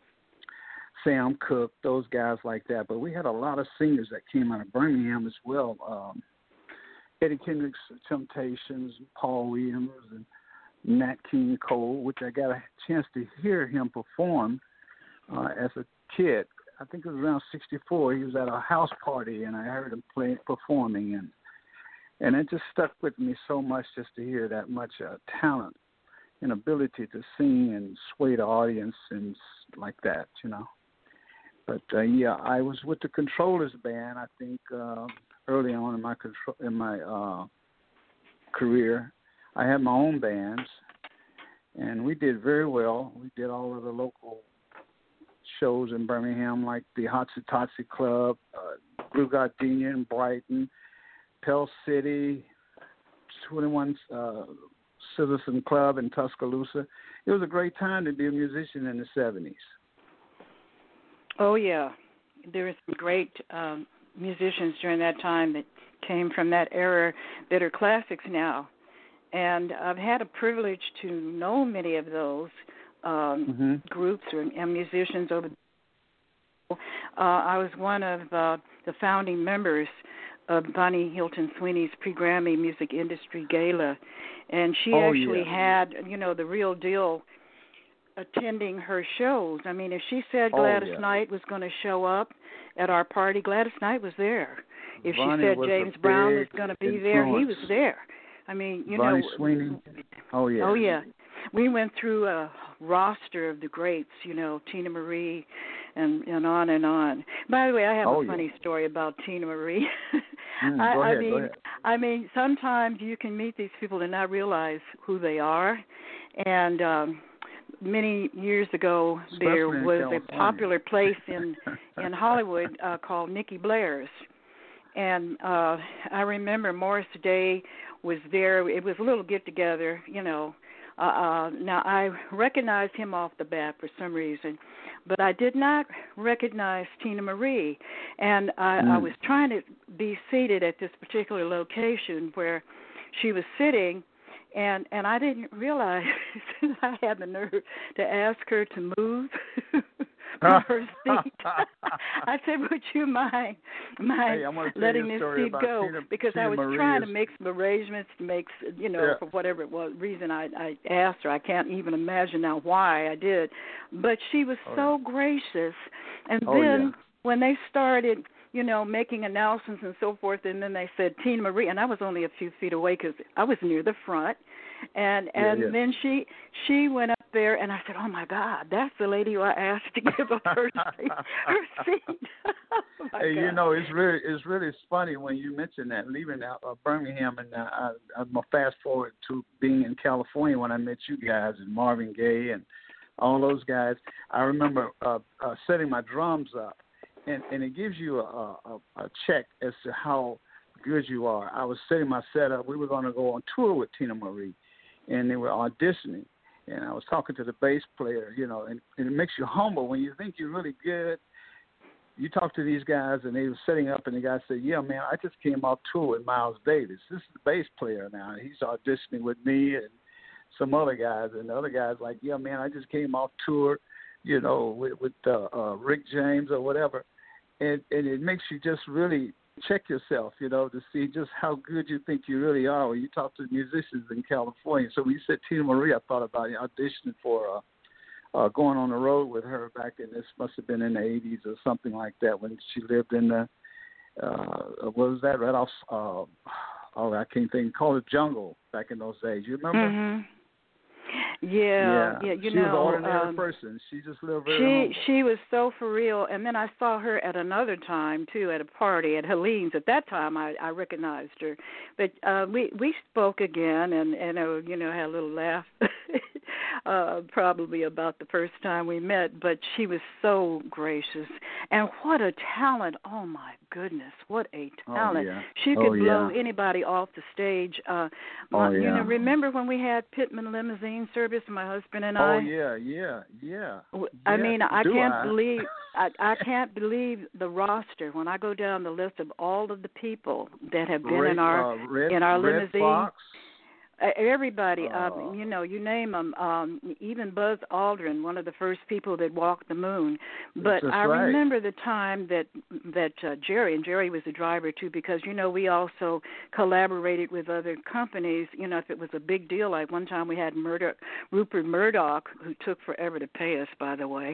Sam Cooke, those guys like that. But we had a lot of singers that came out of Birmingham as well. Um, Eddie Kendrick's Temptations, Paul Williams, and Nat King Cole, which I got a chance to hear him perform uh, as a kid. I think it was around sixty-four. He was at a house party, and I heard him play, performing, and and it just stuck with me so much just to hear that much uh, talent and ability to sing and sway the audience and like that, you know. But uh, yeah, I was with the Controllers band. I think uh, early on in my control in my uh, career, I had my own bands, and we did very well. We did all of the local shows in Birmingham, like the Hotsy Totsy Club, uh, Blue Gardenia in Brighton, Pell City, twenty-one uh, Citizen Club in Tuscaloosa. It was a great time to be a musician in the seventies. Oh, yeah. There were some great um, musicians during that time that came from that era that are classics now. And I've had a privilege to know many of those um, mm-hmm. groups or, and musicians over the uh, I was one of uh, the founding members of Bonnie Hilton Sweeney's pre-Grammy Music Industry Gala. And she oh, actually yeah. had, you know, the real deal attending her shows. I mean, if she said oh, Gladys yeah. Knight was going to show up at our party, Gladys Knight was there. If Bonnie she said James Brown was going to be influence. there, he was there. I mean, you Bonnie know. Sweeney. Oh, yeah. Oh, yeah. We went through a roster of the greats, you know, Tina Marie and, and on and on. By the way, I have oh, a funny yeah. story about Tina Marie. mm, I, go I ahead, mean, go ahead. I mean, sometimes you can meet these people and not realize who they are. And um, many years ago, Especially there was California. a popular place in, in Hollywood uh, called Nikki Blair's. And uh, I remember Morris Day was there. It was a little get-together, you know. Uh, uh, now, I recognized him off the bat for some reason, but I did not recognize Tina Marie. And I, mm. I was trying to be seated at this particular location where she was sitting, and, and I didn't realize I had the nerve to ask her to move from her seat. I said, would you mind, mind hey, letting this seat go? Tina, because Tina I was Marie trying is... to make some arrangements to make, you know, yeah. for whatever it was, reason I, I asked her. I can't even imagine now why I did. But she was oh, so yeah. gracious. And oh, then yeah. when they started, you know, making announcements and so forth, and then they said Tina Marie, and I was only a few feet away because I was near the front. And and yeah, yeah. then she she went up there, and I said, oh, my God, that's the lady who I asked to give up her seat. Her seat. oh hey, God. you know, it's really it's really funny when you mention that, leaving out uh, Birmingham, and uh, I, I'm going to fast forward to being in California when I met you guys and Marvin Gaye and all those guys. I remember uh, uh, setting my drums up, and, and it gives you a, a, a check as to how good you are. I was setting my set up. We were going to go on tour with Tina Marie, and they were auditioning. And I was talking to the bass player, you know, and, and it makes you humble when you think you're really good. You talk to these guys, and they were setting up, and the guy said, yeah, man, I just came off tour with Miles Davis. This is the bass player now. He's auditioning with me and some other guys. And the other guy's like, yeah, man, I just came off tour, you know, with, with uh, uh, Rick James or whatever. And, and it makes you just really check yourself, you know, to see just how good you think you really are when you talk to musicians in California. So when you said Tina Marie, I thought about auditioning for uh, uh, going on the road with her back in, this must have been in the eighties or something like that, when she lived in the, uh, what was that, right off, uh, oh, I can't think, called it Jungle back in those days. You remember? Mm-hmm. Yeah, yeah, you she know, was an ordinary um, person. She just lived very She humble. she was so for real. And then I saw her at another time too, at a party at Helene's. At that time, I, I recognized her, but uh, we we spoke again, and and uh, you know, had a little laugh, uh, probably about the first time we met. But she was so gracious, and what a talent! Oh my goodness, what a Oh, talent! yeah. She Oh, could blow yeah. anybody off the stage. Uh, Oh, my, You yeah. know, remember when we had Pittman Limousine Service, my husband and I? Oh, yeah, yeah, yeah. W- I Yes, mean, I do can't I? believe I, I can't believe the roster when I go down the list of all of the people that have been Ray, in our uh, Red, in our Red limousine. Fox. Uh, everybody, Uh, um, you know, you name them. Um, even Buzz Aldrin, one of the first people that walked the moon. But That's I right. remember the time that that uh, Jerry and Jerry was the driver too, because you know we also collaborated with other companies. You know, if it was a big deal, like one time we had Murdoch, Rupert Murdoch, who took forever to pay us. By the way,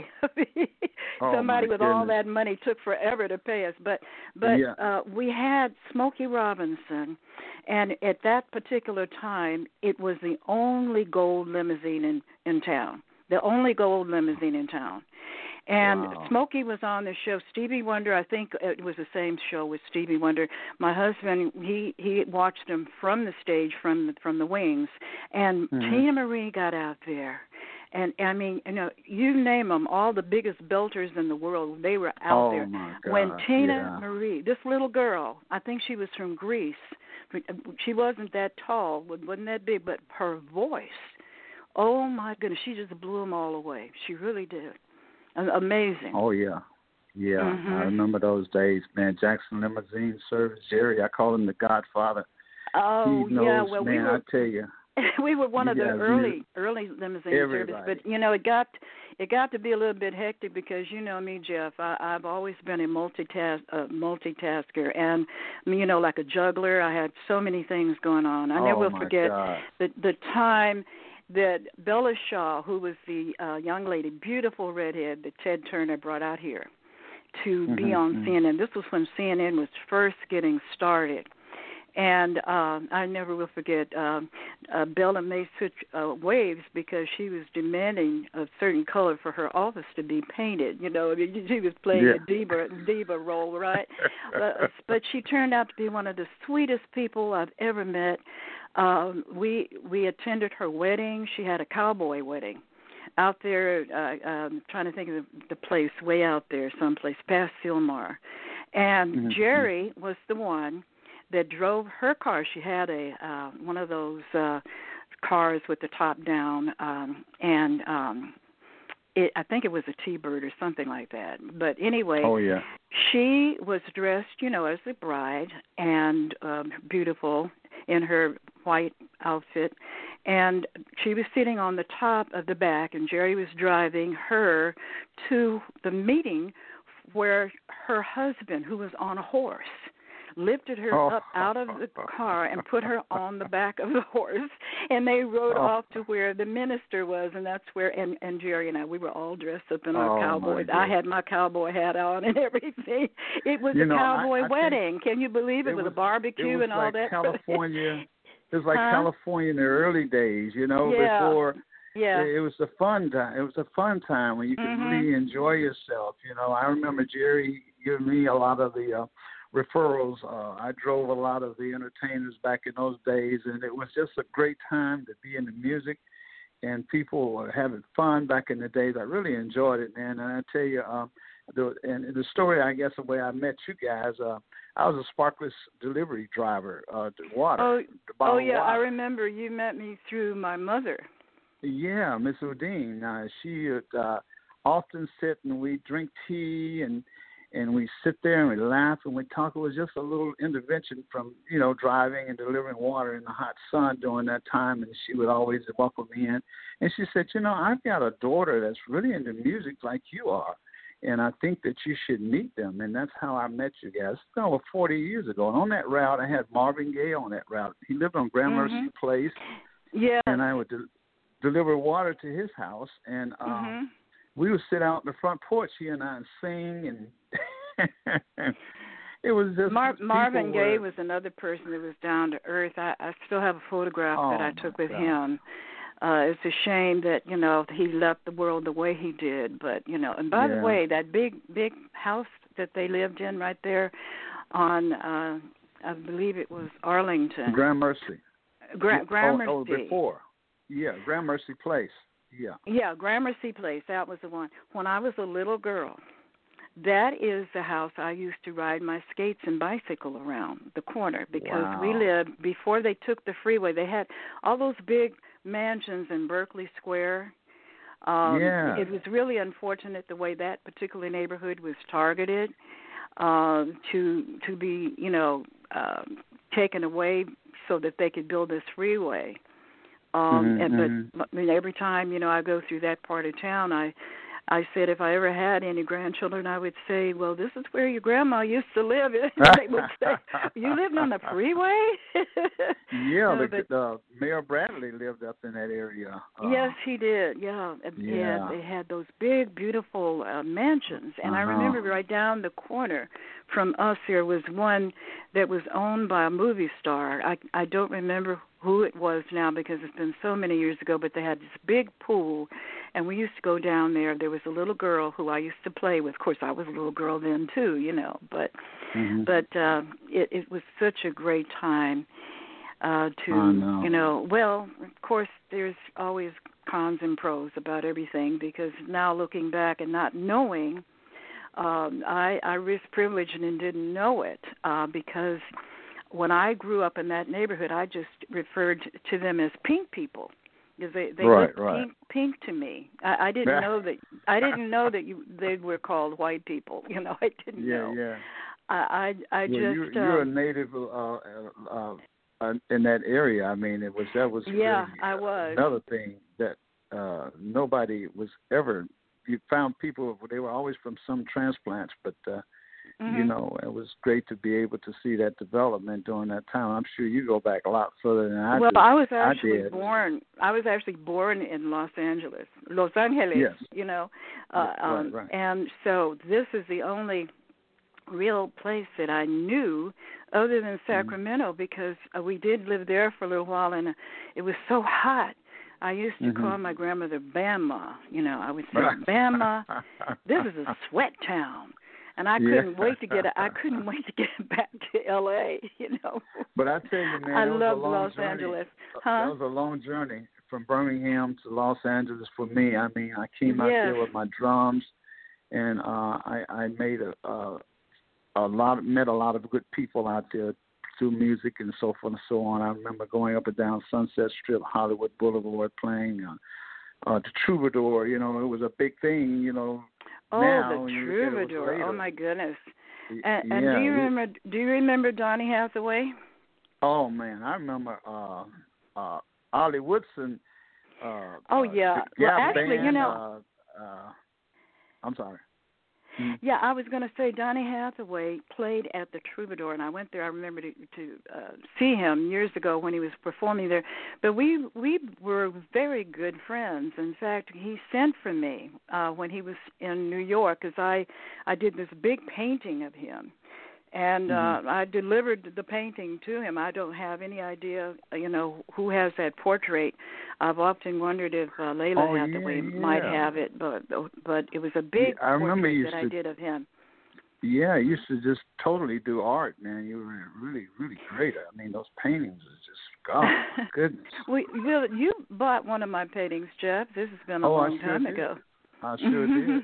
Oh, somebody my with all goodness. that money took forever to pay us. But but Yeah. uh, we had Smokey Robinson. And at that particular time, it was the only gold limousine in, in town, the only gold limousine in town. And Wow. Smokey was on the show. Stevie Wonder, I think it was the same show with Stevie Wonder. My husband, he, he watched him from the stage, from the, from the wings. And Mhm. Tina Marie got out there. And, I mean, you know, you name them, all the biggest belters in the world, they were out Oh, there. my God. When Tina yeah. Marie, this little girl, I think she was from Greece. She wasn't that tall, wasn't that big, but her voice, oh, my goodness, she just blew them all away. She really did. Amazing. Oh, yeah. Yeah, Mhm. I remember those days, man. Jackson Limousine Service, Jerry, I call him the Godfather. Oh, he knows, yeah, well, man, we were, I tell you. we were one You of the guys early knew early limousine everybody. service, but you know it got it got to be a little bit hectic because you know me, Jeff. I, I've always been a multitask uh, multitasker, and you know, like a juggler. I had so many things going on. I Oh, never will my forget God. the the time that Bella Shaw, who was the uh, young lady, beautiful redhead that Ted Turner brought out here to be Mhm, on mhm. C N N. This was when C N N was first getting started. And uh, I never will forget, um, uh, Bella made such uh, waves because she was demanding a certain color for her office to be painted. You know, I mean, she was playing Yeah. a diva diva role, right? uh, but she turned out to be one of the sweetest people I've ever met. Um, we we attended her wedding. She had a cowboy wedding out there. Uh, um, trying to think of the, the place, way out there, someplace past Sylmar. And Mhm, Jerry was the one that drove her car. She had a uh, one of those uh, cars with the top down, um, and um, it, I think it was a T-Bird or something like that. But anyway, Oh, yeah. she was dressed, you know, as a bride and um, beautiful in her white outfit, and she was sitting on the top of the back, and Jerry was driving her to the meeting where her husband, who was on a horse, lifted her Oh. up out of the car and put her on the back of the horse, and they rode Oh. off to where the minister was, and that's where, and, and Jerry and I, we were all dressed up in our Oh, cowboy. my I God. had my cowboy hat on and everything. It was You a know, I- cowboy I think wedding. Can you believe it? it With was- a barbecue it was and all like that. California. It was like Huh? California in the early days, you know, Yeah. before Yeah. it, it was a fun time. It was a fun time when you could Mhm. really enjoy yourself. You know, I remember Jerry giving me a lot of the uh, referrals. Uh, I drove a lot of the entertainers back in those days, and it was just a great time to be in the music, and people were having fun back in the days. I really enjoyed it, man. And I tell you, um, the and the story, I guess, the way I met you guys, uh, I was a Sparkless delivery driver uh, to water. Oh, to oh bottled yeah, I water. remember you met me through my mother. Yeah, Miss Odine. Uh, she would uh, often sit and we drink tea and and we sit there and we laugh and we talk. It was just a little intervention from, you know, driving and delivering water in the hot sun during that time. And she would always welcome me in. And she said, you know, I've got a daughter that's really into music like you are, and I think that you should meet them. And that's how I met you guys. It's been over forty years ago. And on that route, I had Marvin Gaye on that route. He lived on Grand Mercy Mhm. Place. Yeah. And I would de- deliver water to his house. And um, Mhm. we would sit out in the front porch, he and I, and sing. And it was just Mar- people Marvin Gaye were, was another person that was down to earth. I, I still have a photograph Oh, that I my took with God. him. Uh, it's a shame that, you know, he left the world the way he did. But, you know, and by Yeah. the way, that big, big house that they lived in right there on, uh, I believe it was Arlington. Grand Mercy. Gra- Yeah, Gramercy. Oh, oh, before. Yeah, Grand Mercy Place. Yeah. Yeah, Gramercy Place. That was the one. When I was a little girl, that is the house I used to ride my skates and bicycle around the corner because Wow. we lived before they took the freeway. They had all those big mansions in Berkeley Square. Um, Yeah. It was really unfortunate the way that particular neighborhood was targeted uh, to to be, you know, uh, taken away so that they could build this freeway. Um, Mhm, and mhm. but I mean, every time you know I go through that part of town, I I said if I ever had any grandchildren, I would say, well, this is where your grandma used to live. And they would say, you lived on the freeway? Yeah, No, the, but, uh, Mayor Bradley lived up in that area. Uh, yes, he did. Yeah, and, Yeah. and they had those big, beautiful uh, mansions. And I Uh-huh. remember right down the corner from us there was one that was owned by a movie star. I I don't remember who it was now because it's been so many years ago. But they had this big pool, and we used to go down there. There was a little girl who I used to play with. Of course, I was a little girl then too, you know. But Mhm. but uh, it, it was such a great time. Uh, to I know. you know, well, of course, there's always cons and pros about everything because now looking back and not knowing, um, I I risked privilege and didn't know it uh, because when I grew up in that neighborhood, I just referred to them as pink people because they they Right, looked right. pink pink to me. I, I didn't know that I didn't know that you they were called white people. You know, I didn't Yeah, know. yeah. I I, I Well, just you, you're a um, native uh, uh, uh, in that area. I mean, it was that was yeah, really I was. another thing that uh, nobody was ever. You found people; they were always from some transplants, but uh, Mhm. you know, it was great to be able to see that development during that time. I'm sure you go back a lot further than I well, do. I was I actually did. born. I was actually born in Los Angeles, Los Angeles. Yes. You know, uh, Yeah, right, um, right. and so this is the only real place that I knew other than Sacramento mm-hmm. because uh, we did live there for a little while, and uh, it was so hot. I used to mm-hmm. call my grandmother Bama. You know, I would say, Bama, this is a sweat town. And I couldn't yeah. wait to get. I couldn't wait to get back to L A. You know. But I tell you, man, I that was love a long Los journey. Angeles. Huh? That was a long journey from Birmingham to Los Angeles for me. I mean, I came out yes. there with my drums, and uh, I, I made a, a a lot, met a lot of good people out there through music and so forth and so on. I remember going up and down Sunset Strip, Hollywood Boulevard, playing uh, uh, the Troubadour. You know, it was a big thing. You know. Oh, now, the Troubadour! Oh my goodness! And, and yeah, do you we, remember? Do you remember Donny Hathaway? Oh man, I remember uh, uh, Ollie Woodson. Uh, oh yeah. Uh, well, actually, band, you know. Uh, uh, I'm sorry. Yeah, I was going to say Donny Hathaway played at the Troubadour, and I went there. I remember to, to uh, see him years ago when he was performing there. But we we were very good friends. In fact, he sent for me uh, when he was in New York because I I did this big painting of him, and mm-hmm. uh, I delivered the painting to him. I don't have any idea, you know, who has that portrait. I've often wondered if uh, Layla oh, Hathaway yeah, yeah. might have it, but but it was a big yeah, I remember portrait that to, I did of him. Yeah, I used to just totally do art, man. You were really, really great. I mean, those paintings are just, God, my goodness. well, you bought one of my paintings, Jeff. This has been a oh, long I sure time did. ago. I sure did.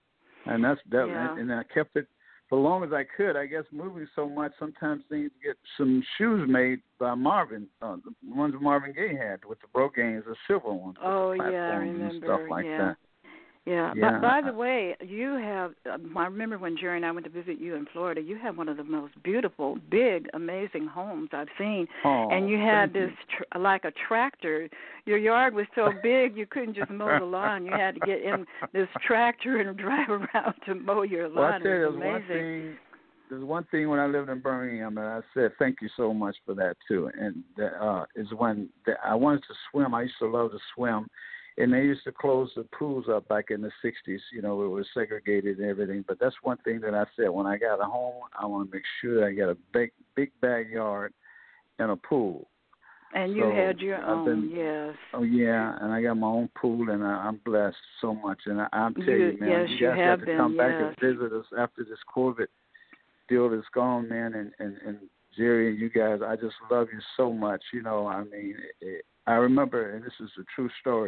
And that's that, yeah. and I kept it for as long as I could. I guess moving so much, sometimes things get some shoes made by Marvin, uh, the ones Marvin Gaye had with the brogans, the silver ones. Oh with the yeah, I remember. And stuff like yeah. that. Yeah. yeah. But by the way, you have. Um, I remember when Jerry and I went to visit you in Florida. You have one of the most beautiful, big, amazing homes I've seen. Oh, and you had this you. tr- like a tractor. Your yard was so big you couldn't just mow the lawn. You had to get in this tractor and drive around to mow your lawn. Well, I tell you, it was there's one amazing. thing. There's one thing when I lived in Birmingham, and I said thank you so much for that too. And that uh, is when the, I wanted to swim. I used to love to swim. And they used to close the pools up back in the sixties, you know, it was segregated and everything. But that's one thing that I said, when I got a home, I want to make sure I got a big, big backyard and a pool. And so you had your I've own, been, yes. Oh, yeah, and I got my own pool, and I, I'm blessed so much. And I, I'm telling you, man, yes, you guys you have got to been, come yes. back and visit us after this COVID deal is gone, man. And, and, and Jerry and you guys, I just love you so much. You know, I mean, it, it, I remember, and this is a true story,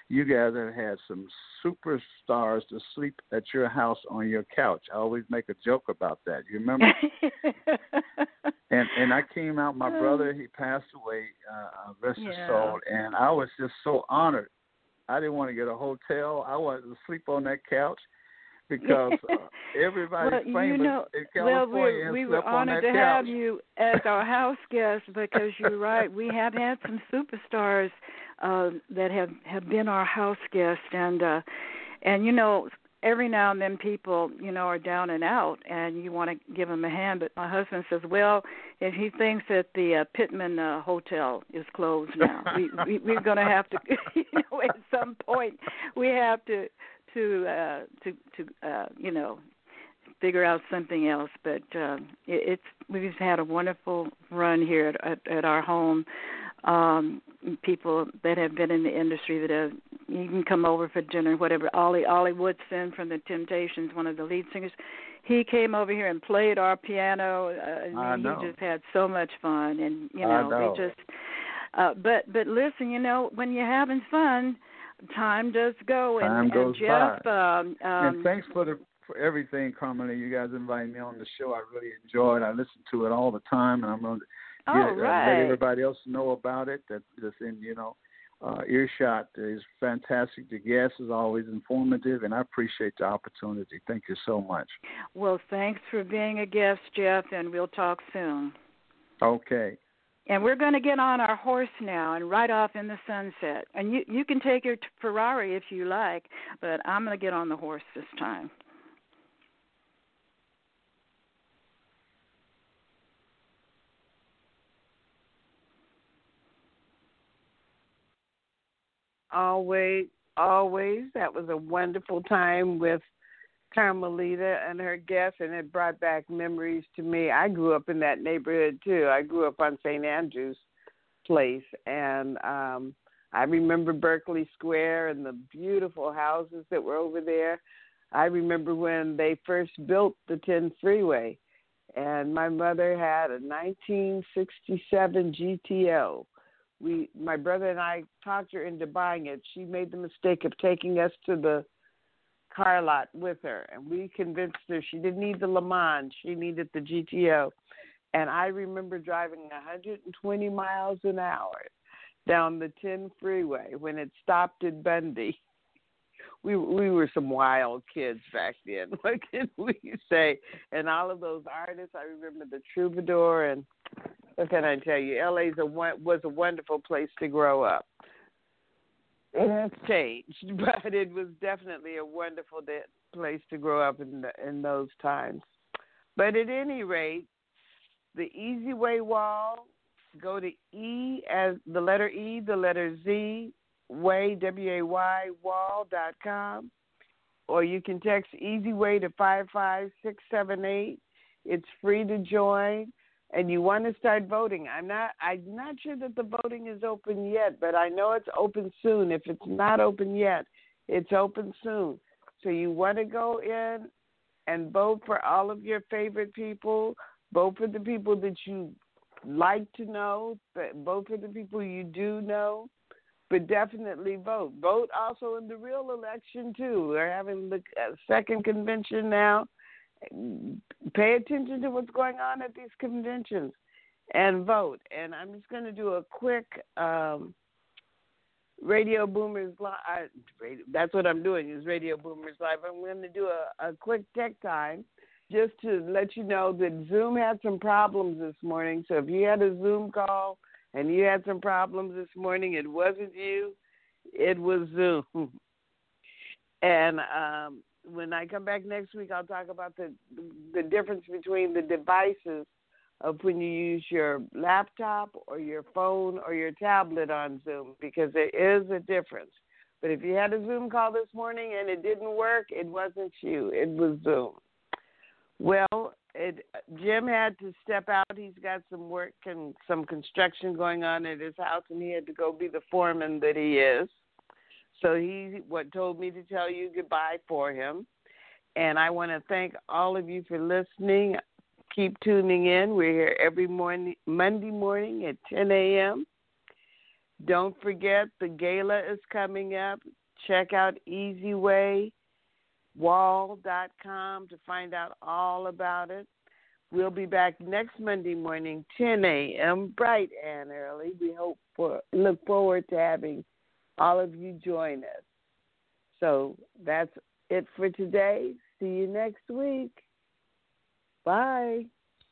you guys have had some superstars to sleep at your house on your couch. I always make a joke about that. You remember? and and I came out. My brother, he passed away. Uh, rest his yeah. soul. And I was just so honored. I didn't want to get a hotel. I wanted to sleep on that couch because uh, everybody's well, famous you know, in California. Well, we, we and were slept on honored that to couch. have you as our house guest because you're right. We have had some superstars uh, that have, have been our house guests, and uh, and you know, every now and then people, you know, are down and out, and you want to give them a hand. But my husband says, well, if he thinks that the uh, Pittman uh, Hotel is closed now, we, we we're going to have to, you know, at some point we have to to uh, to to uh, you know, figure out something else. But uh, it, it's we've had a wonderful run here at, at, at our home. Um, people that have been in the industry that have, you can come over for dinner, whatever. Ollie Ollie Woodson from the Temptations, one of the lead singers, he came over here and played our piano. Uh, I and know. He just had so much fun, and you know, I know. we just. Uh, but but listen, you know, when you're having fun, time does go. And, time goes and Jeff, by. Um, and thanks for the for everything, Carmelita. You guys invited me on the show. I really enjoyed. I listen to it all the time, and I'm going to get, oh, right. uh, let everybody else know about it. That that's in you know uh, earshot is fantastic. The guest is always informative, and I appreciate the opportunity. Thank you so much. Well, thanks for being a guest, Jeff, and we'll talk soon. Okay. And we're going to get on our horse now and ride off in the sunset. And you you can take your Ferrari if you like, but I'm going to get on the horse this time. Always, always. That was a wonderful time with Carmelita and her guests, and it brought back memories to me. I grew up in that neighborhood, too. I grew up on Saint Andrew's Place, and um, I remember Berkeley Square and the beautiful houses that were over there. I remember when they first built the ten freeway, and my mother had a nineteen sixty-seven G T O. We, my brother and I talked her into buying it. She made the mistake of taking us to the car lot with her, and we convinced her she didn't need the Le Mans, she needed the G T O. And I remember driving one hundred twenty miles an hour down the ten freeway when it stopped at Bundy. We we were some wild kids back then. What can we say? And all of those artists, I remember the Troubadour, and what can I tell you? L A's a was a wonderful place to grow up. It has changed, but it was definitely a wonderful de- place to grow up in the, in those times. But at any rate, the Easy Way Wall, go to E as the letter E, the letter Z, way, W A Y, wall dot com, or you can text Easy Way to five five six seven eight. It's free to join. And you want to start voting. I'm not I'm not sure that the voting is open yet, but I know it's open soon. If it's not open yet, it's open soon. So you want to go in and vote for all of your favorite people, vote for the people that you like to know, vote for the people you do know, but definitely vote. Vote also in the real election, too. We're having the second convention now. Pay attention to what's going on at these conventions and vote. And I'm just going to do a quick um, Radio Boomers Live. That's what I'm doing is Radio Boomers Live. I'm going to do a, a quick tech time just to let you know that Zoom had some problems this morning. So if you had a Zoom call and you had some problems this morning, it wasn't you. It was Zoom. And um when I come back next week, I'll talk about the the difference between the devices of when you use your laptop or your phone or your tablet on Zoom, because there is a difference. But if you had a Zoom call this morning and it didn't work, it wasn't you. It was Zoom. Well, it, Jim had to step out. He's got some work and some construction going on at his house, and he had to go be the foreman that he is. So he what told me to tell you goodbye for him. And I want to thank all of you for listening. Keep tuning in. We're here every morning, Monday morning at ten a.m. Don't forget the gala is coming up. check out easy way wall dot com to find out all about it. We'll be back next Monday morning, ten a.m., bright and early. We hope for look forward to having all of you join us. So that's it for today. See you next week. Bye.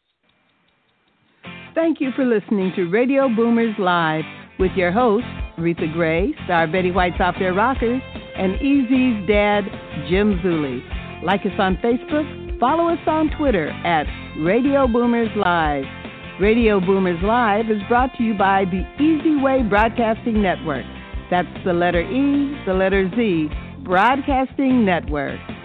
Thank you for listening to Radio Boomers Live with your hosts, Aretha Gray, star Betty White's Off Their Rockers, and Easy's dad, Jim Zuley. Like us on Facebook, follow us on Twitter at Radio Boomers Live. Radio Boomers Live is brought to you by the Easy Way Broadcasting Network. That's the letter E, the letter Z, Broadcasting Network.